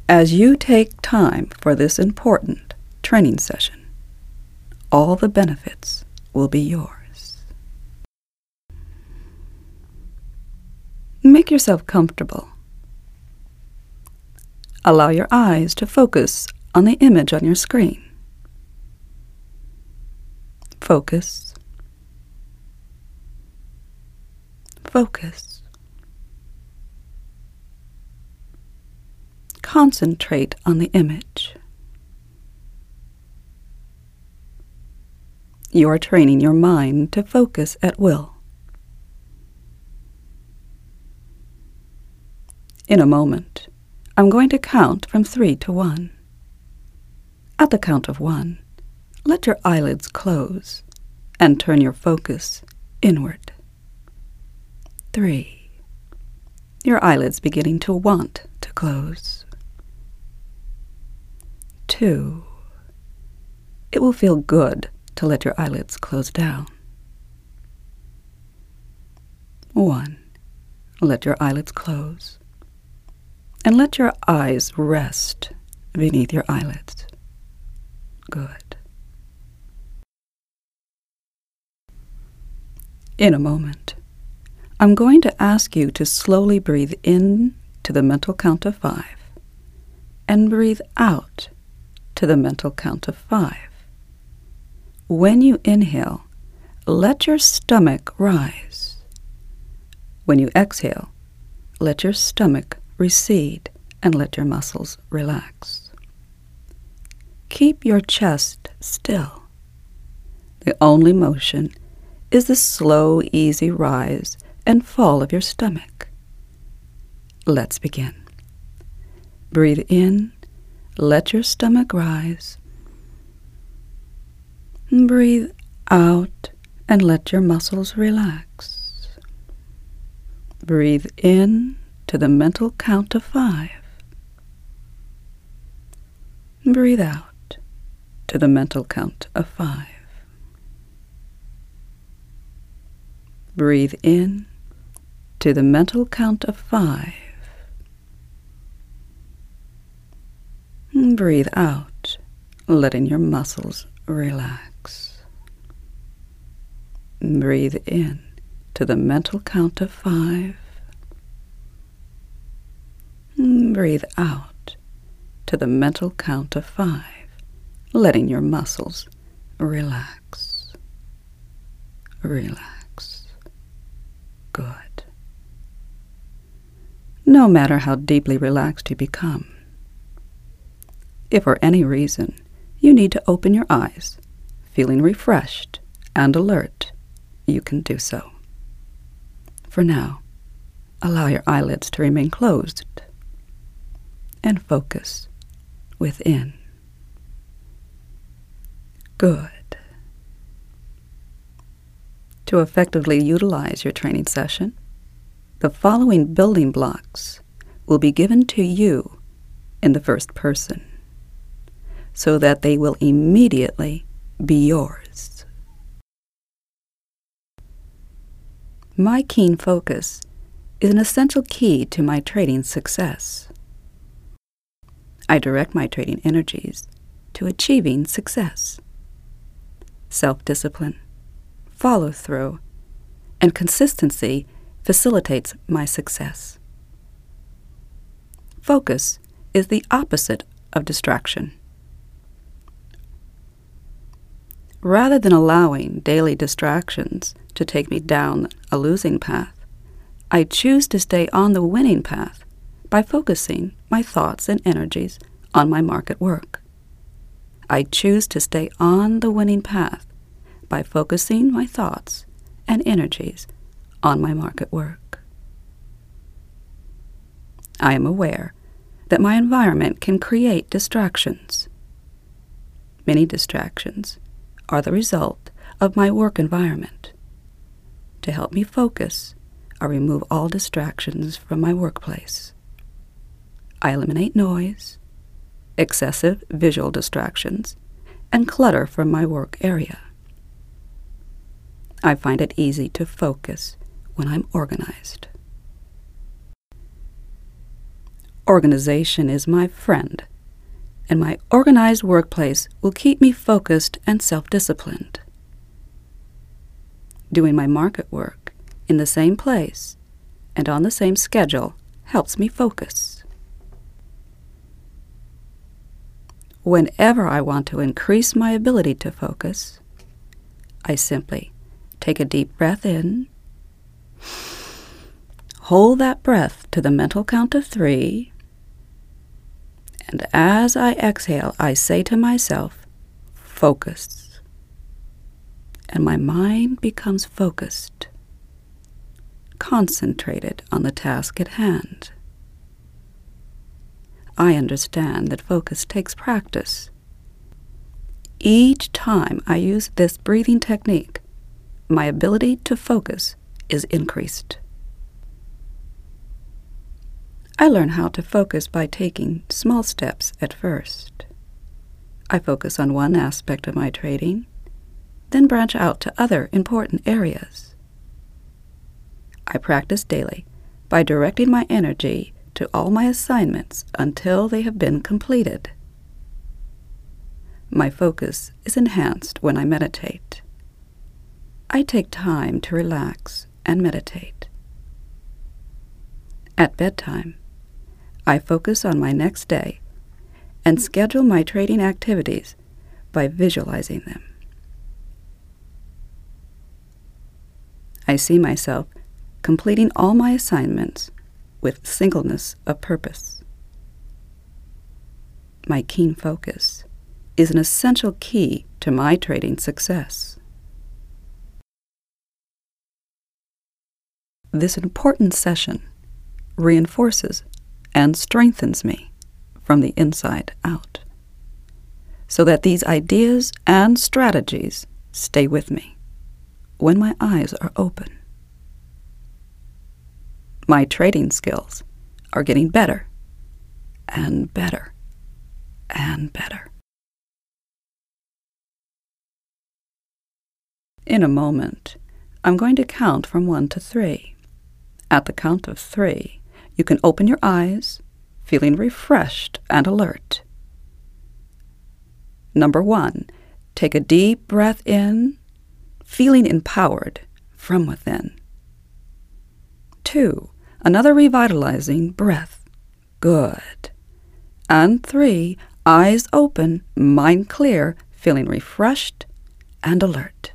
As you take time for this important training session, all the benefits will be yours. Make yourself comfortable. Allow your eyes to focus on the image on your screen. Focus. Focus. Concentrate on the image. You are training your mind to focus at will. In a moment, I'm going to count from 3 to 1. At the count of 1, let your eyelids close and turn your focus inward. 3. Your eyelids beginning to want to close. 2. It will feel good to let your eyelids close down. 1. Let your eyelids close. And let your eyes rest beneath your eyelids. Good. In a moment, I'm going to ask you to slowly breathe in to the mental count of 5 and breathe out to the mental count of 5. When you inhale, let your stomach rise. When you exhale, let your stomach recede and let your muscles relax. Keep your chest still. The only motion is the slow, easy rise and fall of your stomach. Let's begin. Breathe in, let your stomach rise. Breathe out and let your muscles relax. Breathe in to the mental count of 5. Breathe out to the mental count of 5. Breathe in to the mental count of 5. Breathe out, letting your muscles relax. Breathe in to the mental count of 5. Breathe out to the mental count of 5, letting your muscles relax. Relax. Good. No matter how deeply relaxed you become, if for any reason you need to open your eyes, feeling refreshed and alert, you can do so. For now, allow your eyelids to remain closed and focus within. Good. To effectively utilize your training session, the following building blocks will be given to you in the first person, so that they will immediately be yours. My keen focus is an essential key to my trading success. I direct my trading energies to achieving success. Self-discipline, follow-through, and consistency facilitates my success. Focus is the opposite of distraction. Rather than allowing daily distractions to take me down a losing path, I choose to stay on the winning path by focusing my thoughts and energies on my market work. I choose to stay on the winning path by focusing my thoughts and energies on my market work. I am aware that my environment can create distractions. Many distractions are the result of my work environment. To help me focus, I remove all distractions from my workplace. I eliminate noise, excessive visual distractions, and clutter from my work area. I find it easy to focus when I'm organized. Organization is my friend, and my organized workplace will keep me focused and self-disciplined. Doing my market work in the same place and on the same schedule helps me focus. Whenever I want to increase my ability to focus, I simply take a deep breath in, hold that breath to the mental count of 3, and as I exhale, I say to myself, focus. And my mind becomes focused, concentrated on the task at hand. I understand that focus takes practice. Each time I use this breathing technique, my ability to focus is increased. I learn how to focus by taking small steps at first. I focus on one aspect of my trading, then branch out to other important areas. I practice daily by directing my energy to all my assignments until they have been completed. My focus is enhanced when I meditate. I take time to relax and meditate. At bedtime, I focus on my next day and schedule my trading activities by visualizing them. I see myself completing all my assignments with singleness of purpose. My keen focus is an essential key to my trading success. This important session reinforces and strengthens me from the inside out, so that these ideas and strategies stay with me when my eyes are open. My trading skills are getting better and better and better. In a moment, I'm going to count from 1 to 3. At the count of 3, you can open your eyes, feeling refreshed and alert. Number 1, take a deep breath in, feeling empowered from within. 2, another revitalizing breath. Good. And 3, eyes open, mind clear, feeling refreshed and alert.